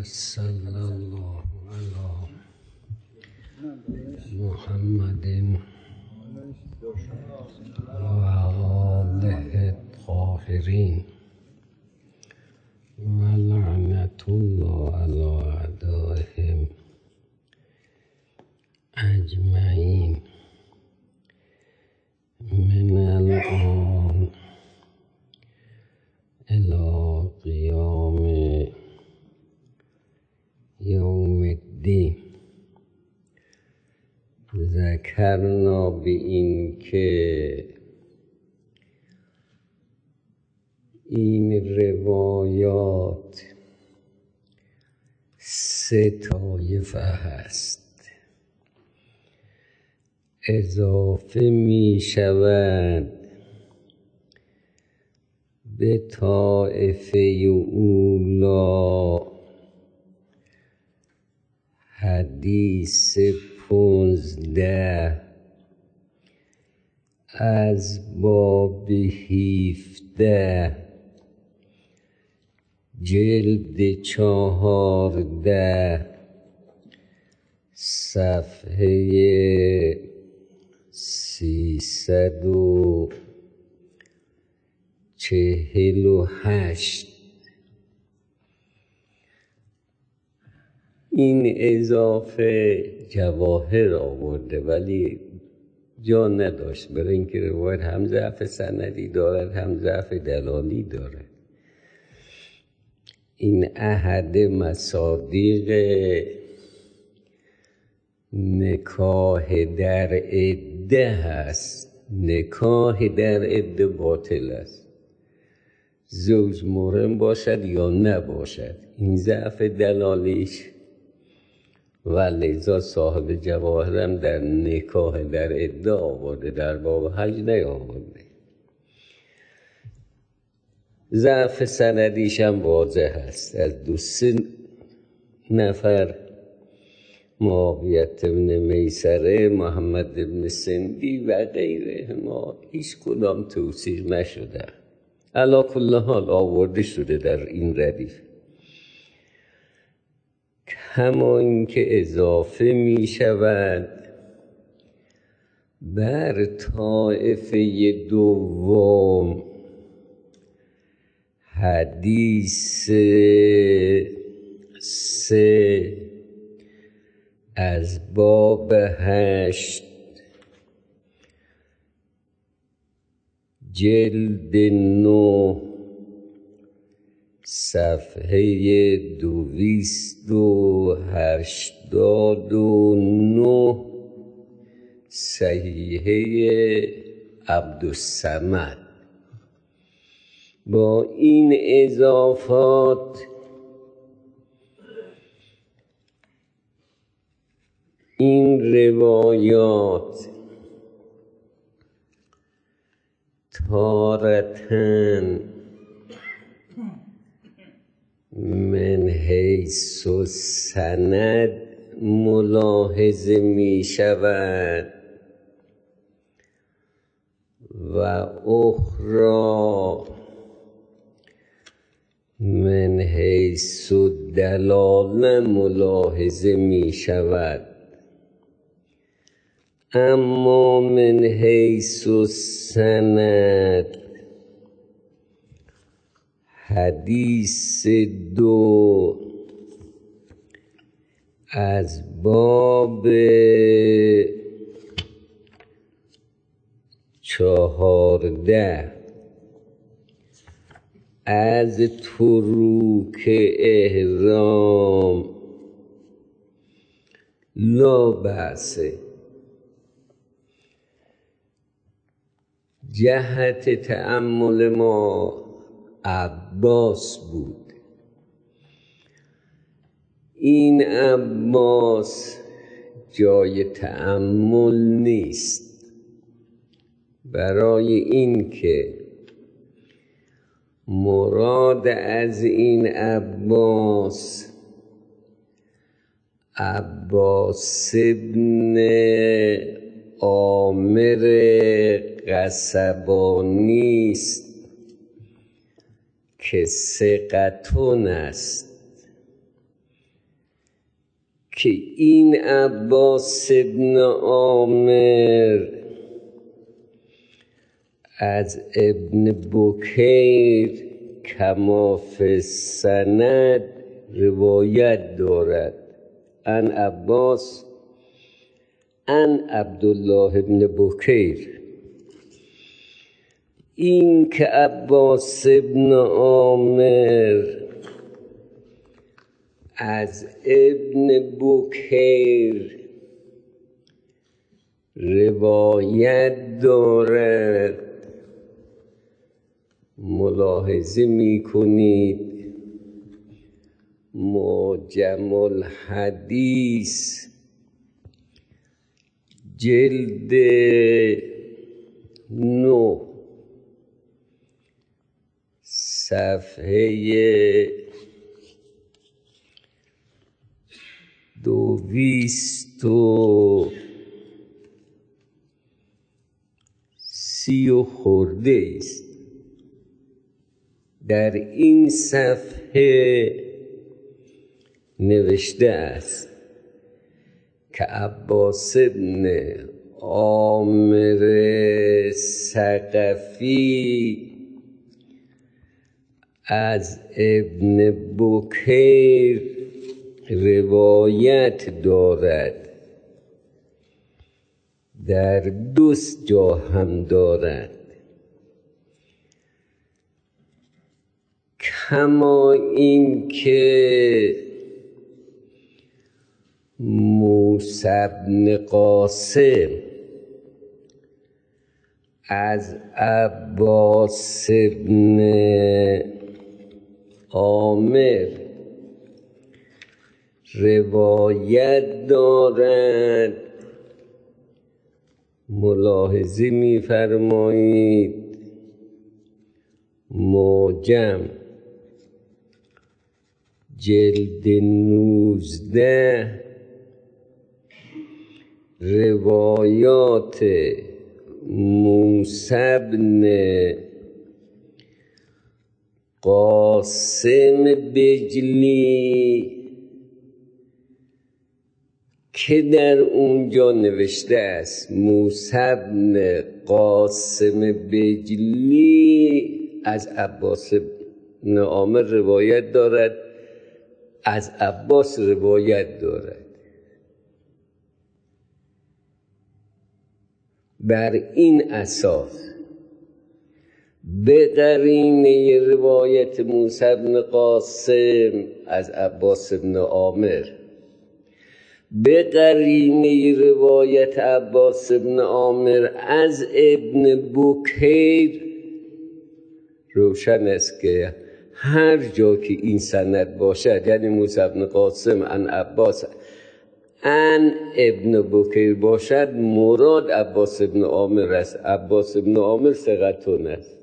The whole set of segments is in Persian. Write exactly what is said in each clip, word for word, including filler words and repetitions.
صلی الله علی محمد و آله الطاهرین و لعنت الله علی اعدائهم اجمعین من الان الی قیام یوم الدین. ذکرنا به این که این روایات سه طایفه هست، اضافه می شود به طایفه اولا حدیث پونزده از باب هفده جلد چهارده صفحه سیصد و چهل و هشت. این اضافه جواهر آورده ولی جا نداشت، برای اینکه روایت هم ضعف سندی دارد هم ضعف دلالی دارد. این احد مصادیق نکاح در عده هست. نکاح در عده باطل است، زوج محرم باشد یا نباشد. این ضعف دلالیش و لذا صاحب جواهرم در نکاح در عده آورده، در باب حج نیاورده. ضعف سندیش هم واضح است، از دو سه نفر معاویت بن میسره، محمد بن سندی و غیره ما هیچ کدام توثیق نشده. علی کل حال آورده شده در این ردیف. کما اینکه اضافه می شود بر طایفه دوم حدیث سه از باب هشت جلد نو صفحه دویست و هشتاد و نه صحیحه عبدالصمد. با این اضافات این روایات تارتن من حیث سند ملاحظه می شود و اخرى من حیث دلاله ملاحظه می شود. اما من حیث سند حدیث دو از باب چهارده از تروک احرام لا بأسه. جهت تأمل ما عباس بود. این عباس جای تأمل نیست، برای این که مراد از این عباس عباس ابن عامر قصبانی است که ثقتون است که این عباس ابن عامر از ابن بکیر کما فی السند روایت دارد ان عباس ان عبدالله ابن بکیر. این که عباس ابن عامر از ابن بکیر روایت دارد، ملاحظه می کنید معجم الحدیث جلد نو صفحه دویست و سی و خورده است. در این صفحه نوشته است که عباس ابن عامر ثقفی از ابن بکیر روایت دارد، در دو جا هم دارد. کما این که موسی بن قاسم از عباس بن عامر روایت دارد، ملاحظه می فرمایید معجم جلد نوزده روایات موسی بن قاسم بجلی که در اونجا نوشته است موسی بن قاسم بجلی از عباس بن عامر روایت دارد، از عباس روایت دارد. بر این اساس به قرینه روایت موسی بن قاسم از عباس بن عامر، به قرینه روایت عباس بن عامر از ابن بکیر، روشن است که هر جا که این سند باشد، یعنی موسی بن قاسم ان عباس ان ابن بکیر باشد، مراد عباس ابن عامر است. عباس ابن عامر ثقتون است،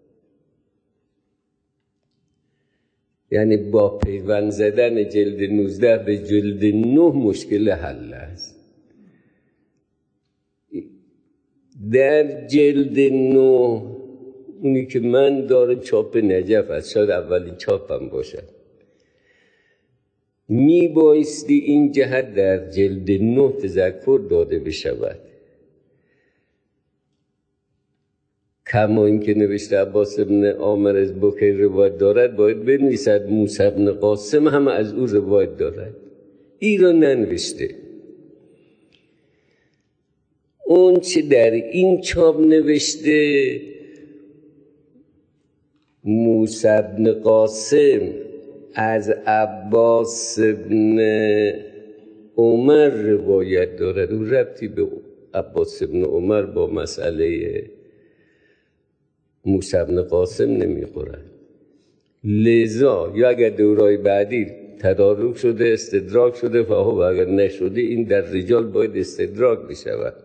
یعنی با پیوند زدن جلد نوزده به جلد نه مشکل حل است. در جلد نه اونی که من دارم چاپ نجف است، شاید اولین چاپم باشد، می بایستی این جهت در جلد نه تذکر داده بشود. کما این که نوشته عباس ابن عامر از بکیر روایت دارد، باید بنویسد موسی بن قاسم هم از او روایت دارد. این را ننوشته. اون چه در این چاپ نوشته موسی بن قاسم از عباس بن عمر روایت دارد، او ربطی به عباس بن عمر با مسئله موسی بن قاسم نمیخورد. لذا یا اگر دورای بعدی تدارک شده استدراک شده فهو، اگر نشده این در رجال باید استدراک بشود.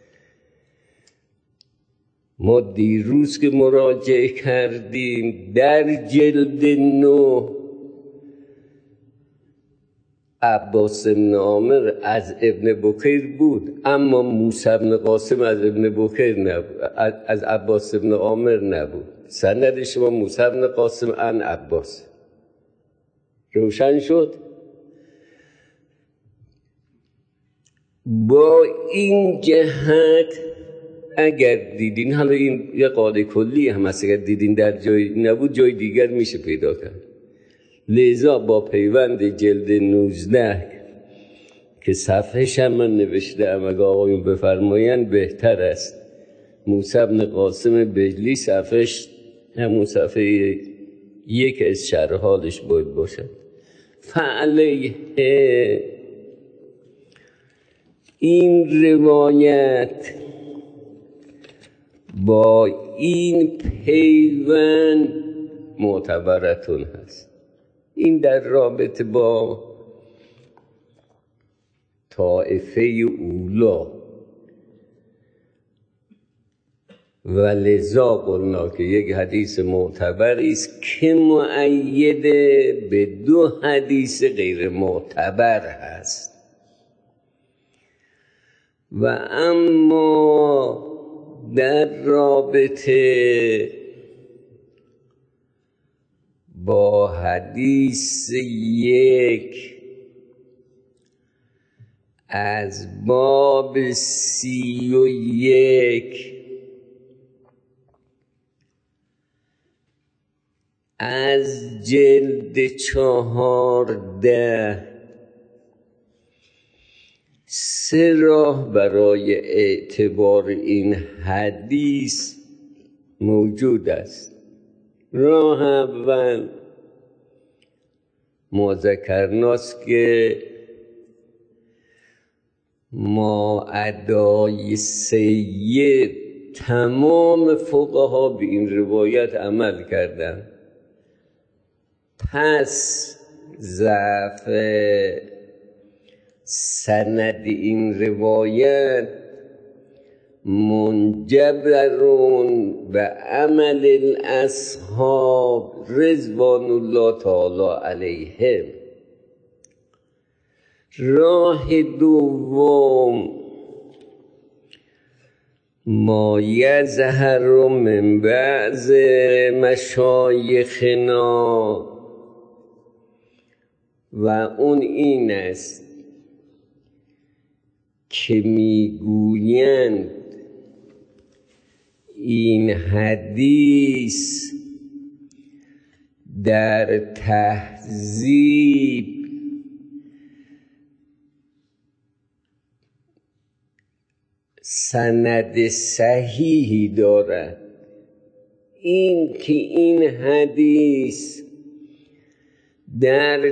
ما دیروز که مراجعه کردیم در جلد نو عباس بن عامر از ابن بکیر بود، اما موسی بن قاسم از ابن بکیر نبود، از عباس بن عامر نبود. سند شما موسی بن قاسم ان عباس. روشن شد؟ با این جهت اگر دیدین، حالا این یه قاعده کلی هم هست، اگر دیدین در جای نبود جای دیگر میشه پیدا کرد. لذا با پیوند جلد نوزده که صفحهش هم من نوشتم، اگه آقایون بفرماین بهتر است. موسی بن قاسم بجلی صفحهش همون صفحه یک از شرح حالش باید باشد. فعلیه این روایت با این پیوند معتبرتون هست. این در رابطه با طائفه اولا و لذا قلنا که یک حدیث معتبری است که مؤید به دو حدیث غیر معتبر هست. و اما در رابطه با حدیث یک از باب سی و یک از جلد چهارده سه راه برای اعتبار این حدیث موجود است. راه اول ما ذکرناست که ما ادای سید تمام فقها به این روایت عمل کردند، پس ضعف سند این روایت منجبرون به عمل الاصحاب رضوان الله تعالی علیهم. راه دوم ما یظهر من بعض مشایخنا و اون این است که میگویند این حدیث در تهذیب سند صحیحی دارد. این که این حدیث در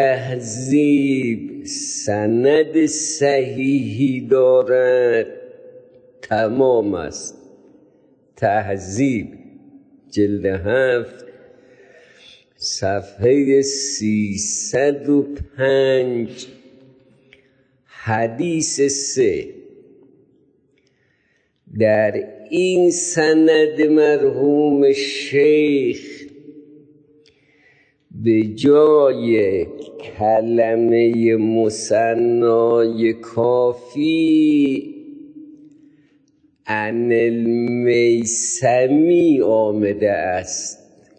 تهذیب سند صحیحی دارد تمام است. تهذیب جلد هفت صفحه سیصد و پنج حدیث سه. در این سند مرحوم شیخ به جای کلمه مثنای کافی عن المیسمی آمده است.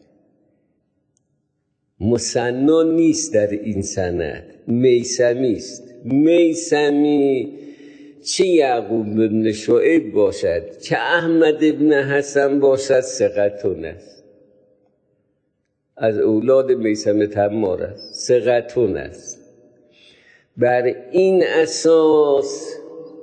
مثنا نیست در این سند، میسمی است. میسمی چه یعقوب بن شعیب باشد، چه احمد بن حسن باشد، ثقتون است، از اولاد میثم تمار است، ثقتون است. بر این اساس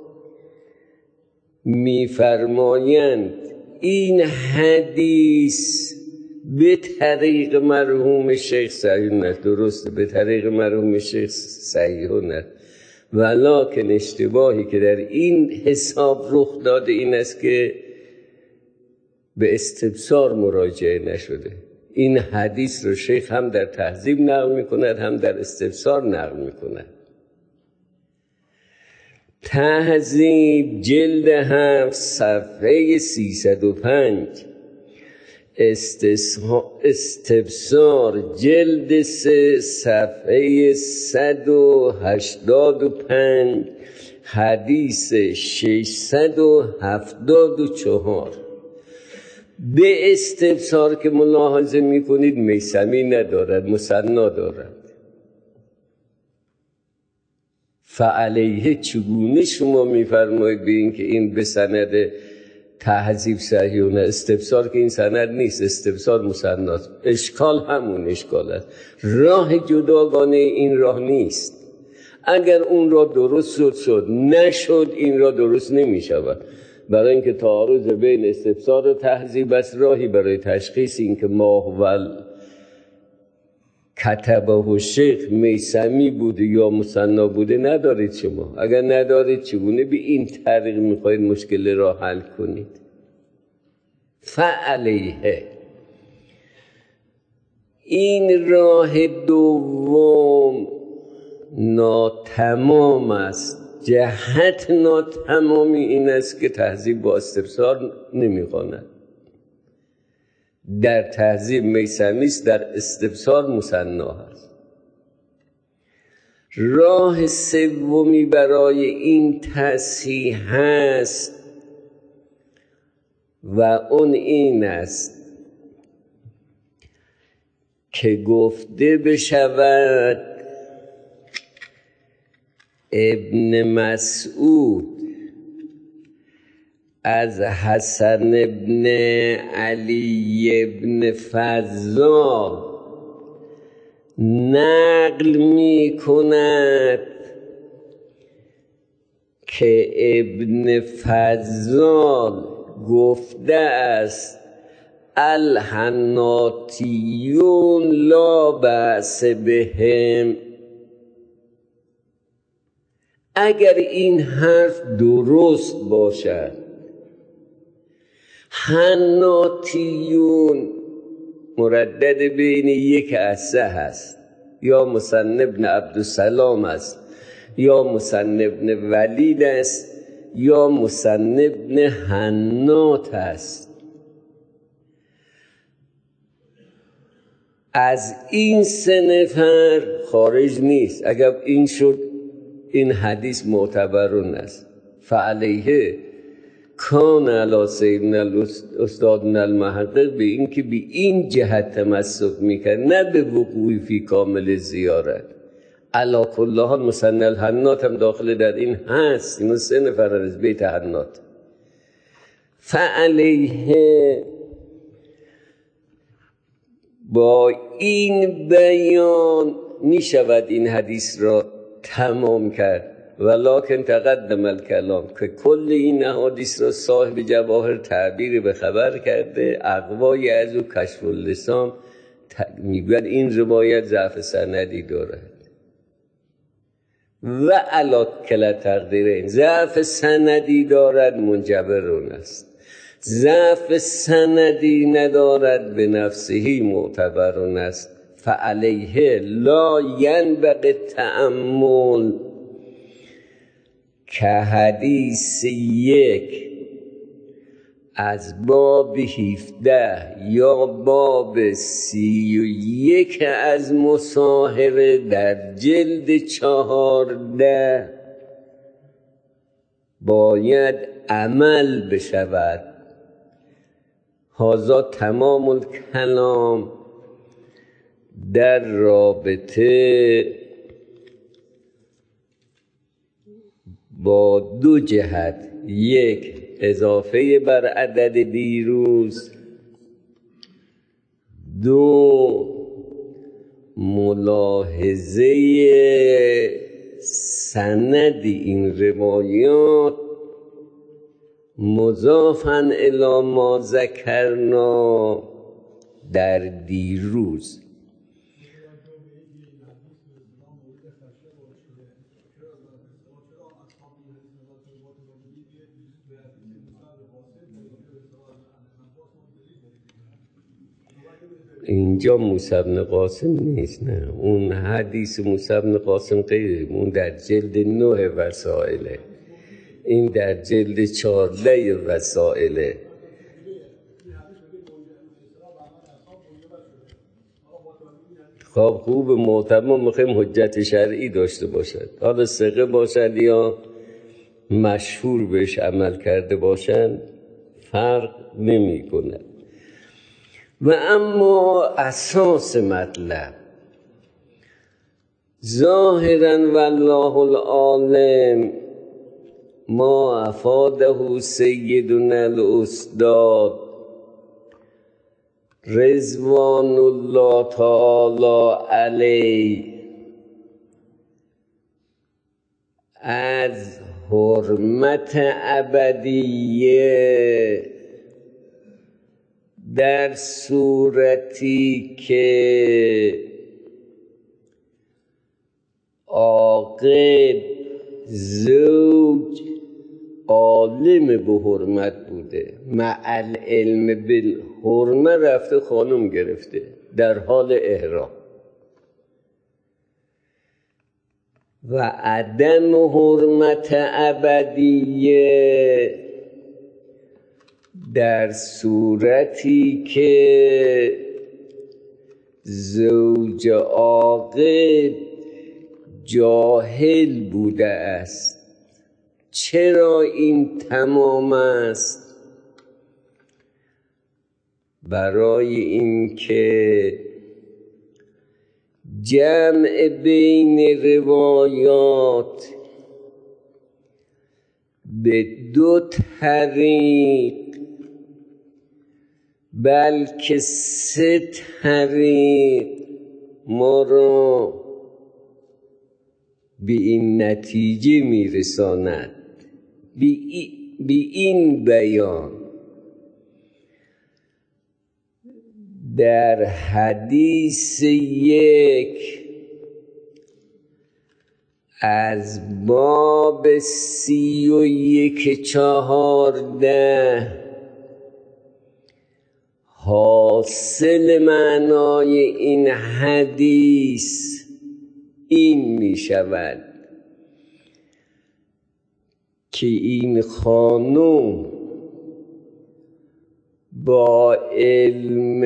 میفرمایند این حدیث به طریق مرحوم شیخ صحیح است. درسته، به طریق مرحوم شیخ صحیح است، ولکن اشتباهی که در این حساب رخ داده این است که به استبصار مراجعه نشده. این حدیث رو شیخ هم در تهذیب نقل میکند هم در استبصار نقل میکند. تهذیب جلد هفت صفحه سیصد و پنج، استبصار جلد سه صفحه صد و هشتاد و پنج حدیث ششصد و هفتاد و چهار. به استبصار که ملاحظه میکنید میسمی ندارد، مثنا دارد. فعلیه چگونه شما میفرمایید به این که این به سند تهذیب صحیح و نه؟ استفسار که این سند نیست، استفسار مثناست. اشکال همون اشکال است. راه جداگانه این راه نیست. اگر اون راه درست شد شد، نشد این راه درست نمی شود. برای اینکه تعارض بین استفسار و تهذیب است، راهی برای تشخیص این که ماهول کتبه و شیخ میسمی بوده یا مثنا بوده ندارید شما. اگر ندارید چگونه به این طریق میخواید مشکل را حل کنید؟ فعلیه این راه دوم ناتمام است. جهت ناتمامی این است که تهذیب با استفسار نمیخواند. در تهذیب میسمی است، در استفسار مثنا هست. راه سومی برای این تصحیح هست و اون این است که گفته بشود ابن مسعود از حسن ابن علی ابن فضال نقل می کند که ابن فضال گفته است الحناتیون لا بأس بهم. اگر این حرف درست باشد، حناتیون مردد بین یک اسه هست، یا مسن ابن عبدالسلام است، یا مسن ابن ولید است، یا مسن ابن حنات است. از این سه نفر خارج نیست. اگر این شد این حدیث معتبرون است. فعلیه کان علی سیدنا الاستاد المحقق به این که به این جهت تمسک میکرد، نه به وقوعی فی کامل زیارت. علی کل حال مسن الحنات هم داخل در این هست. این سه نفر از بیت حنات. فعلیه با این بیان می شود این حدیث را تمام کرد. ولکن تقدم الکلام که کل این احادیث را صاحب جواهر تعبیر به خبر کرده. اقوای از او کشف اللسان میگوید این روایت ضعف سندی دارد و علی کلا تقدیرین ضعف سندی دارد منجبرون است، ضعف سندی ندارد به نفسهی معتبرون است. فعلیه لا ینبغی تأمل که حدیث یک از باب هفده یا باب سی و یک از مصاهره در جلد چهارده باید عمل بشود. هذا تمام الکلام در رابطه با دو جهت: یک اضافه بر عدد دیروز، دو ملاحظه سند این روایات مضافاً الی ما ذکرنا در دیروز. اینجا موسی بن قاسم نیست، نه، اون حدیث موسی بن قاسم غیره، اون در جلد نه وسائله، این در جلد چهارده وسائله. خب خوب معتمم میخوایم حجت شرعی داشته باشد، حالا ثقه باشد یا مشهور بهش عمل کرده باشند فرق نمی کند. و اما اساس مطلب ظاهرا والله العالم ما افاده سیدنا الاستاد رضوان الله تعالی علیه از حرمت ابدیه در صورتی که عاقل زوج عالم به حرمت بوده، مع العلم بالحرمه رفته خانم گرفته در حال احرام و عدم حرمت ابدیه در صورتی که زوج عاقل جاهل بوده است. چرا این تمام است؟ برای اینکه جمع بین روایات به دو طریق بلکه سه طریق ما را به این نتیجه میرساند، به این بیان. در حدیث یک از باب سی و یک چهارده حاصل معنای این حدیث این می شود که این خانم با علم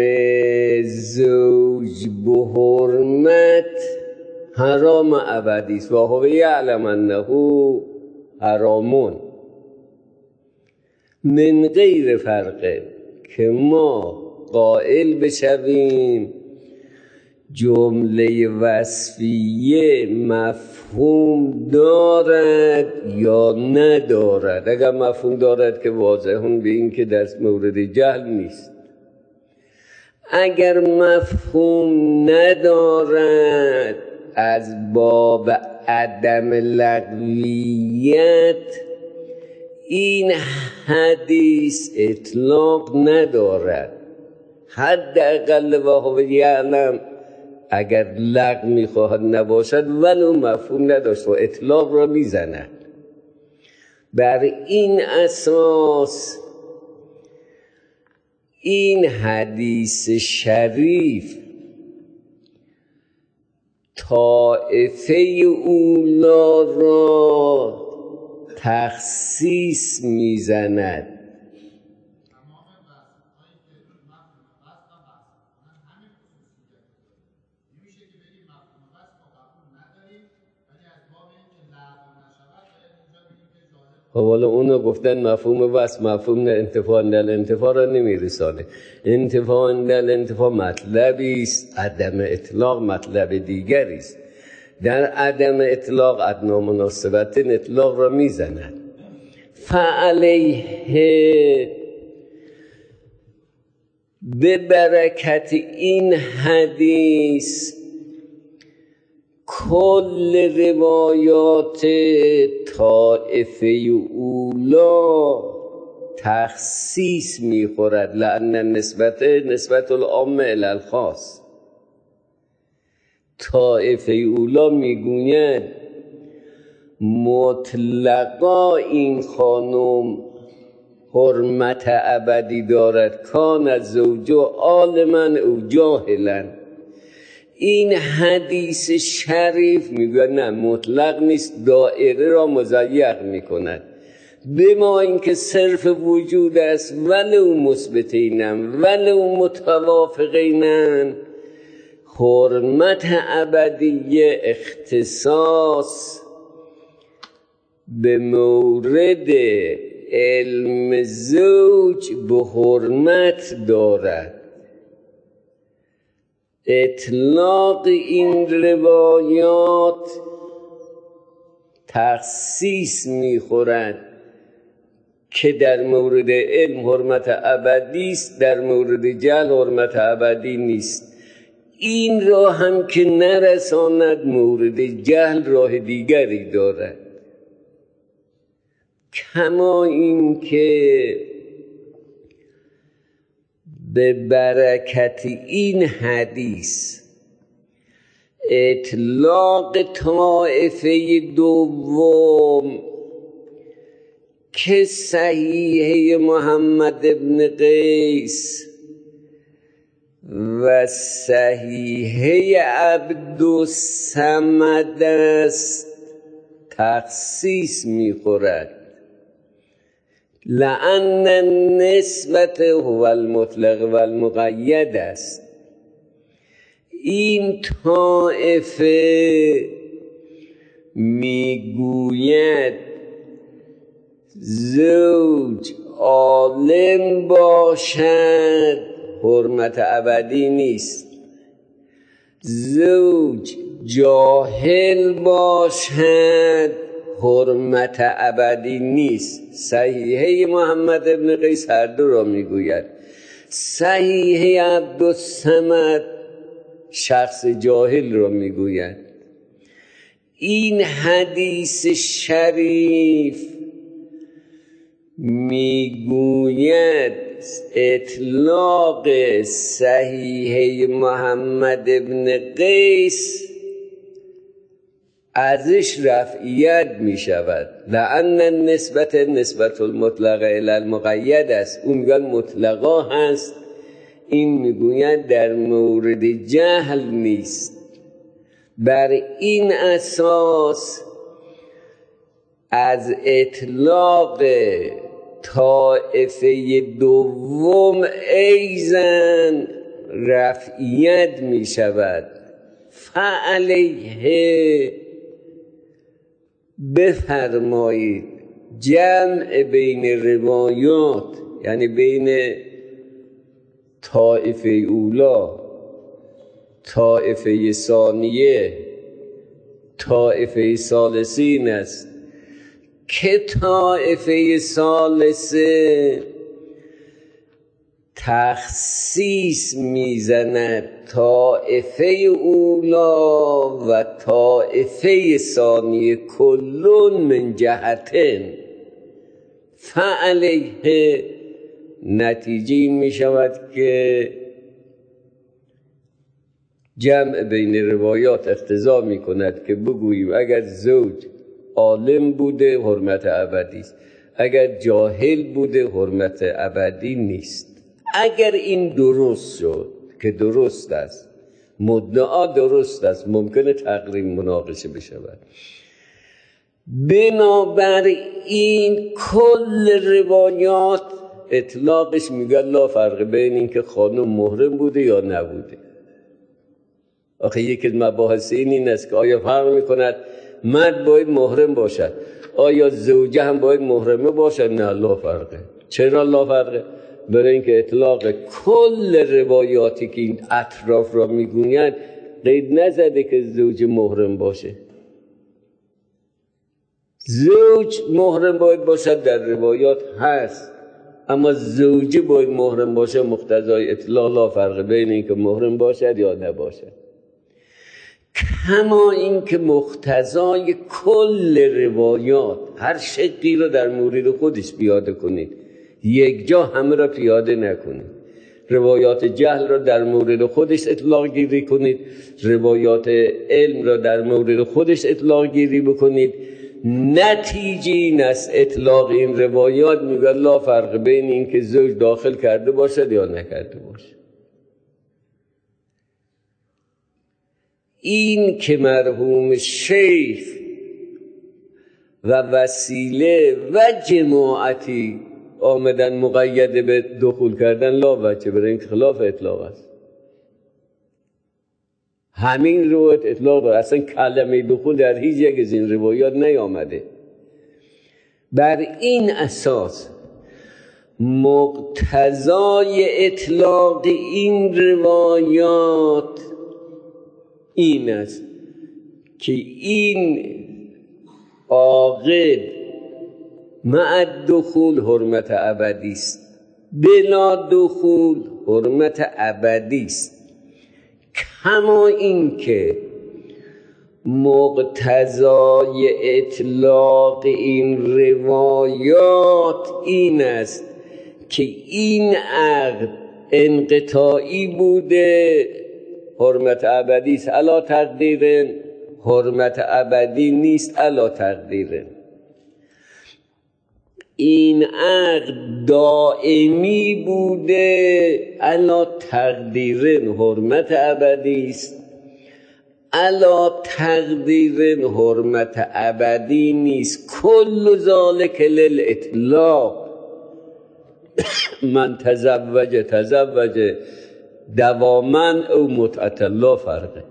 زوج به حرمت حرام ابدی است و هو یعلم انه حرامون من غیر فرق که ما قائل بشویم جمله وصفیه مفهوم دارد یا ندارد. اگر مفهوم دارد که واضحون به این که در مورد جهل نیست. اگر مفهوم ندارد از باب عدم لغویت این حدیث اطلاق ندارد. حداقل و هو یعلم اگر لغو میخواهد نباشد ولو مفهوم نداشت و اطلاق را میزند. بر این اساس این حدیث شریف طائفه اولا را تخصیص میزند. حالا اونو گفتن مفهوم وصف مفهوم انتفاع اندل انتفاع را نمیرسانه. انتفاع اندل انتفاع مطلبی است، عدم اطلاق مطلب دیگری است. در عدم اطلاق ادنا مناسبت اطلاق را میزند. فعلیه به برکت این حدیث کل روایات طائفه اولا تخصیص میخورد، لأن نسبت نسبت العام الی الخاص. طائفه اولا میگوید مطلقا این خانم حرمت ابدی دارد، کان از زوجو عالما او جاهلا. این حدیث شریف میگوید نه مطلق نیست، دائره را مضیق میکند. به ما اینکه صرف وجود است ولو مثبتینم ولو متوافقینم، حرمت ابدیه اختصاص به مورد علم زوج به حرمت دارد. اطلاق این روایات تخصیص میخورد که در مورد علم حرمت ابدی است، در مورد جهل حرمت ابدی نیست. این را هم که نرساند مورد جهل راه دیگری دارد. کما این که به برکت این حدیث اطلاق طایفه دوم که صحیحه محمد ابن قیس و صحیحه عبدالصمد است تخصیص می‌خورد، لأن النسبت هو المطلق و المقید است. این طایفه میگوید زوج عالم باشد حرمت ابدی نیست، زوج جاهل باشد حرمت ابدی نیست. صحیحه محمد ابن قیس هر دو را میگوید. صحیحه عبدالصمد شخص جاهل را میگوید. این حدیث شریف میگوید اطلاق صحیحه محمد ابن قیس ارزش رفعیت می شود، لأن النسبت نسبت المطلق الی المقید است. اون میگن مطلقا هست، این میگوید در مورد جهل نیست. بر این اساس از اطلاق طائفه دوم ایزن رفعیت می شود. فعلیه بفرمایید جمع بین روایات، یعنی بین طائفه اولا، طائفه ثانیه، طائفه ثالثین است که طائفه ثالثه تخصیص میزند طائفه اولا و طائفه ثانیه کلون من جهتن، فعلیه نتیجه می شود که جمع بین روایات اقتضا می کند که بگوییم اگر زوج عالم بوده حرمت ابدی است، اگر جاهل بوده حرمت ابدی نیست. اگر این درست شد که درست است، مدعا درست است، ممکنه تقریم مناقشه بشود. بنابر این کل روایات اطلاقش میگه لا فرق بین این که خانم محرم بوده یا نبوده. آخه یکی از مباحث این است که آیا فرق میکند مرد باید محرم باشد، آیا زوجه هم باید محرمه باشد؟ نه، لا فرقه. چرا لا فرقه؟ برای اینکه اطلاق کل روایاتی که این اطراف را میگویند قید نزده که زوج محرم باشه. زوج محرم باید باشد در روایات هست، اما زوجه باید محرم باشه مقتضای اطلاق لا فرق بین این که محرم باشد یا نباشد. کما این که مقتضای کل روایات هر شقی رو در مورد خودش پیاده کنید، یک جا همه را پیاده نکنید. روایات جهل را در مورد خودش اطلاق گیری کنید، روایات علم را در مورد خودش اطلاق گیری بکنید. نتیجه این است اطلاق این روایات میگه لا فرق بین این که زوج داخل کرده باشد یا نکرده باشد. این که مرحوم شیخ و وسیله و جماعتی آمدن مقید به دخول کردن لا وجه، برای این خلاف اطلاق است. همین روایت اطلاق داره، اصلا کلمه دخول در هیچ یک از این روایات نیامده. بر این اساس مقتضای اطلاق این روایات این است که این عاقد مع دخول حرمت ابدی است، بلا دخول حرمت ابدی است. کما این که مقتضای اطلاق این روایات این است که این عقد انقطاعی بوده، حرمت ابدی است علا تقدیر، حرمت ابدی نیست علا تقدیر. این عقد دائمی بوده علا تقدیر، حرمت ابدی است علا تقدیر، حرمت ابدی نیست. کل ذالک للاطلاق. من تزوج تزوج دواما او متعتا لا فرقه.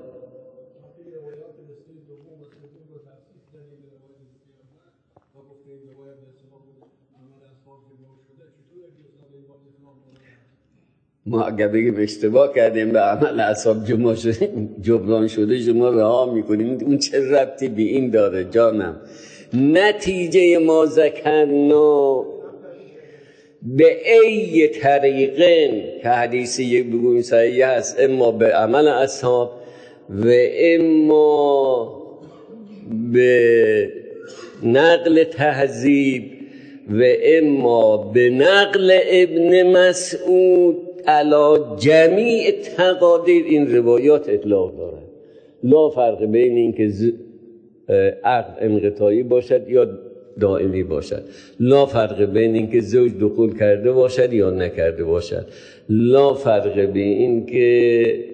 ما اگر بگیم اشتباه کردیم به عمل اصحاب جبران شده شما رها میکنیم، اون چه ربطی به این داره جانم؟ نتیجه ما ذکرنا به ای طریقن که حدیثی یک بگویم صحیح هست، اما به عمل اصحاب و اما به نقل تهذیب و اما به نقل ابن مسعود علا جمیع تقادیر این روایات اطلاق دارد. لا فرق بین این که عقد انقطاعی باشد یا دائمی باشد، لا فرق بین این که زوج دخول کرده باشد یا نکرده باشد، لا فرق بین این که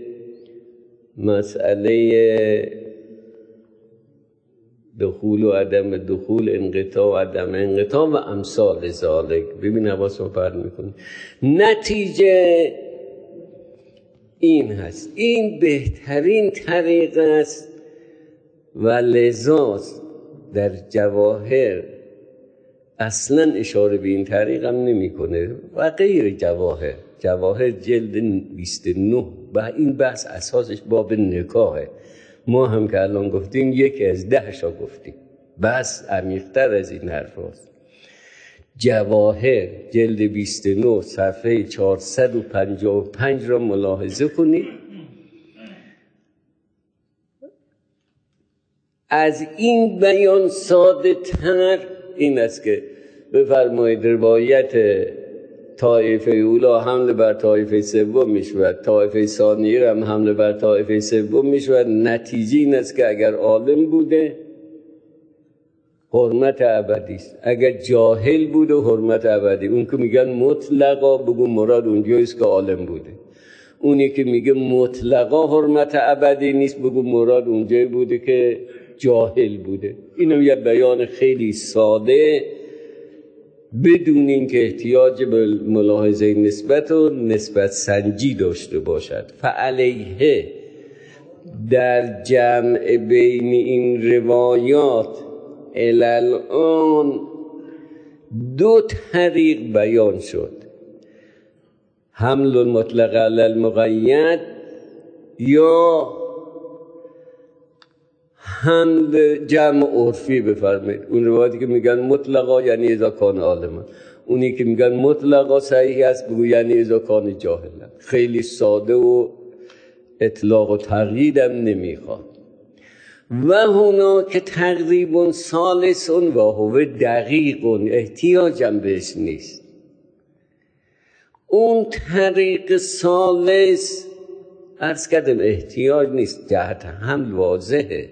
مسئله دخول و عدم دخول، انقطاع و عدم انقطاع و امثال ذالک. ببین حواسم فرق میکنه. نتیجه این هست، این بهترین طریق است و لذا در جواهر اصلا اشاره به این طریق هم نمی کنه و غیر جواهر. جواهر جلد بیست و نه و این بحث اساسش باب نکاهه. ما هم که الان گفتیم یکی از ده شا گفتیم، بس عمیق‌تر از این حرف هست. جواهر جلد بیست و نه صفحه چهارصد و پنجاه و پنج را ملاحظه کنید. از این بیان ساده تر این است که بفرمایید روایت طایفه اولا حمله بر طایفه سوم میشود، طایفه ثانیه هم حمله بر طایفه سوم میشود. نتیجه این است که اگر عالم بوده حرمت ابدی است، اگر جاهل بوده حرمت ابدی. اون که میگن مطلقا بگو مراد اونجاییست که عالم بوده، اونی که میگه مطلقا حرمت ابدی نیست بگو مراد اونجایی بوده که جاهل بوده. اینم یه بیان خیلی ساده بدون اینکه احتیاج به ملاحظه نسبت و نسبت سنجی داشته باشد. فعلیه در جمع بین این روایات الان دو طریق بیان شد: حمل المطلق علی المقید یا حمل جمع عرفی. بفرمایید اون روایتی که میگن مطلقا یعنی اذا کان عالما، اونی که میگن مطلقا صحیح است بگو یعنی اذا کان جاهلا. خیلی ساده و اطلاق و تقیید هم نمیخواد. و هنا که تقریبا ثالثون و هو دقیقون، احتیاجم بهش نیست. اون طریق ثالث عرض کردم احتیاج نیست، جهت حمل واضحه.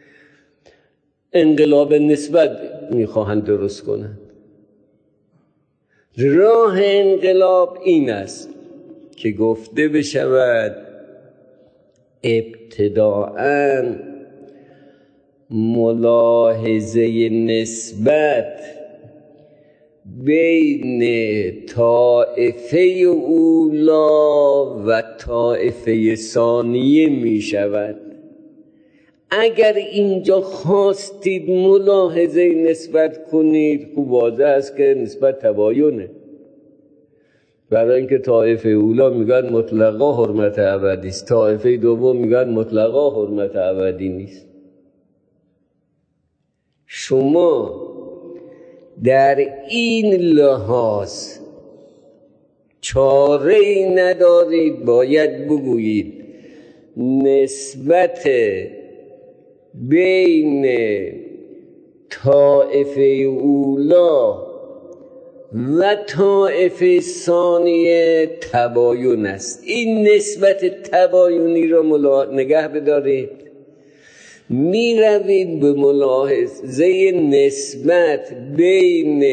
انقلاب نسبت میخواهند درست کنند. راه انقلاب این است که گفته بشود ابتداءً ملاحظه نسبت بین طائفه اولا و طائفه ثانیه می شود. اگر اینجا خواستید ملاحظه نسبت کنید خوب واضح است که نسبت تباینه. برای اینکه طایفه اولا میگن مطلقا حرمت ابدی است، طایفه دوم میگن مطلقا حرمت ابدی نیست. شما در این لحاظ چاره ای ندارید، باید بگویید نسبت بین طائفه اولا و طائفه ثانیه تباین است. این نسبت تباینی را نگه بدارید. می روید به ملاحظه نسبت بین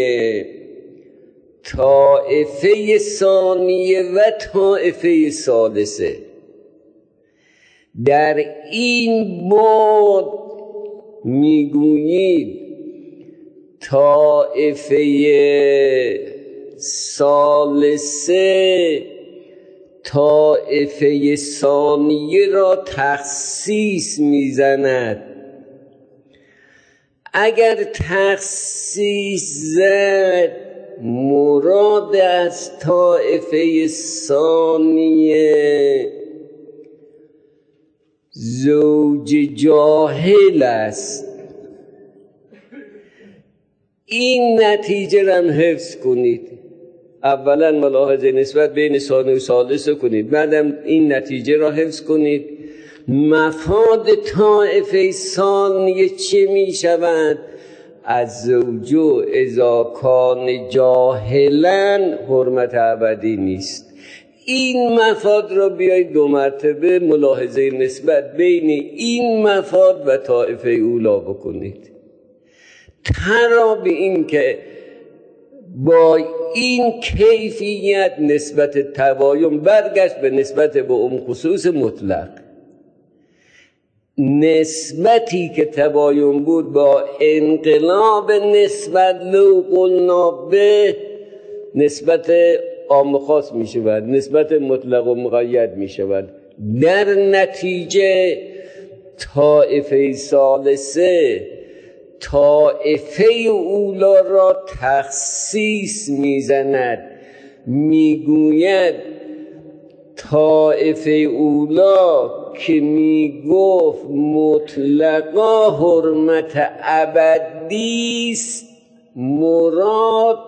طائفه ثانیه و طائفه ثالثه. در این باب میگویید طائفه ثالثه طائفه ثانیه را تخصیص میزند. اگر تخصیص زد مراد از طائفه ثانیه زوج جاهل است. این نتیجه را هم حفظ کنید. اولا ملاحظه نسبت بین ثانیه و ثالثه کنید، بعدم این نتیجه را حفظ کنید. مفاد طائفه ثانیه چه می شود؟ از زوجو اذا کان جاهلا حرمت ابدی نیست. این مفاد را بیایید دو مرتبه ملاحظه نسبت بین این مفاد و طائفه اولا بکنید. ترا به این که با این کیفیت نسبت تباین برگشت به نسبت به عموم خصوص مطلق. نسبتی که تباین بود با انقلاب نسبت لو قلنا به نسبت عام خاص می شود، نسبت مطلق و مقید می شود. در نتیجه طائفه ثالثه طائفه اولا را تخصیص میزند، میگوید طائفه اولا که میگفت مطلقا حرمت ابدی است، مراد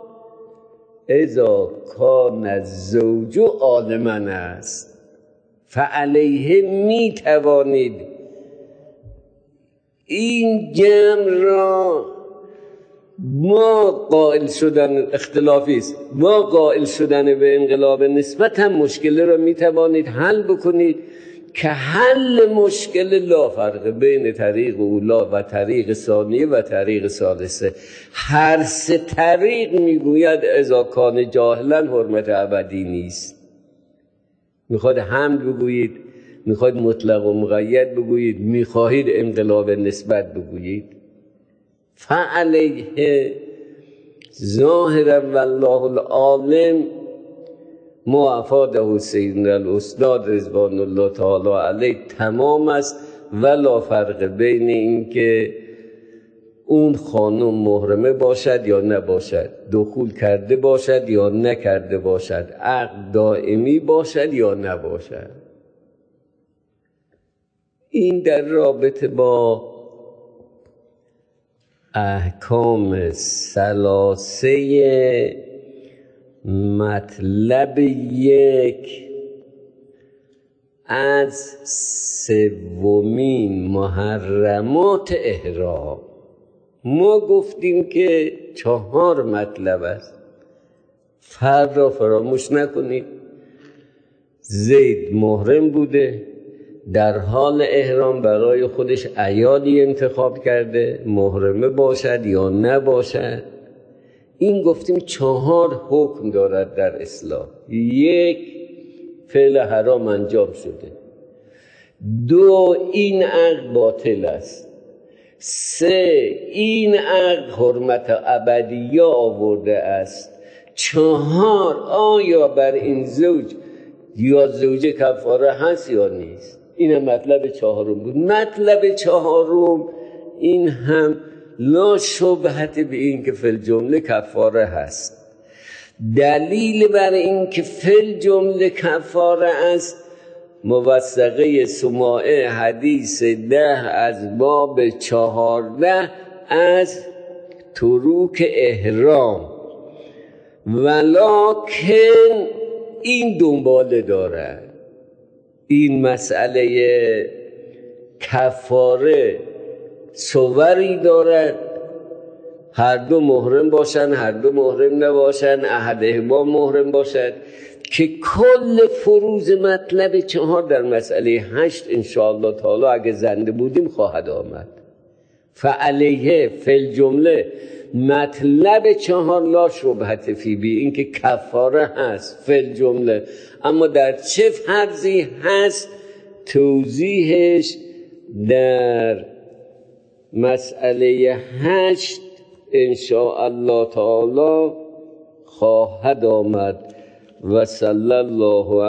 اذا کان الزوج عالما است، فعلیه میتوانید این جمع را ما قائل شدن اختلافی است، ما قائل شدن به انقلاب نسبت هم مشکل را میتوانید حل بکنید که حل مشکل لا فرق بین طریق اولا و طریق ثانیه و طریق ثالثه. هر سه طریق میگوید اذا کان جاهلا حرمت ابدی نیست. میخواد حمد بگویید، میخواید مطلق و مقید بگویید، میخواهید انقلاب نسبت بگویید. فعلیه ظاهرا والله العالم ما افاده سیدنا الاستاد رضوان الله تعالی علیه تمام است، ولا فرق بین این که اون خانم محرمه باشد یا نباشد، دخول کرده باشد یا نکرده باشد، عقد دائمی باشد یا نباشد. این در رابطه با احکام ثلاثه مطلب یک از سومین محرمات احرام. ما گفتیم که چهار مطلب است. فرد را فراموش نکنید. زید محرم بوده، در حال احرام برای خودش عیالی انتخاب کرده، محرمه باشد یا نباشد. این گفتیم چهار حکم دارد در اسلام. یک، فعل حرام انجام شده. دو، این عقد باطل است. سه، این عقد حرمت ابدیه آورده است. چهار، آیا بر این زوج یا زوجه کفاره هست یا نیست. این مطلب چهارم بود. مطلب چهارم این هم لا شبهت به این که فی الجمله کفاره هست. دلیل بر این که فل جمله کفاره است موثقه سماعه حدیث ده از باب چهارده از تروک احرام. ولکن این دنباله داره، این مسئله کفاره صوری دارد، هر دو محرم باشن، هر دو محرم نباشن، احدهما محرم باشد، که کل فروض مطلب چهار در مسئله هشت انشاءالله تعالی اگه زنده بودیم خواهد آمد. فعلیه فل جمله مطلب چهار لا شبهت فی بی، این که کفاره هست فل جمله، اما در چه فرضی هست توضیحش در مسئله هشت انشاءالله تعالی خواهد آمد. و صلی الله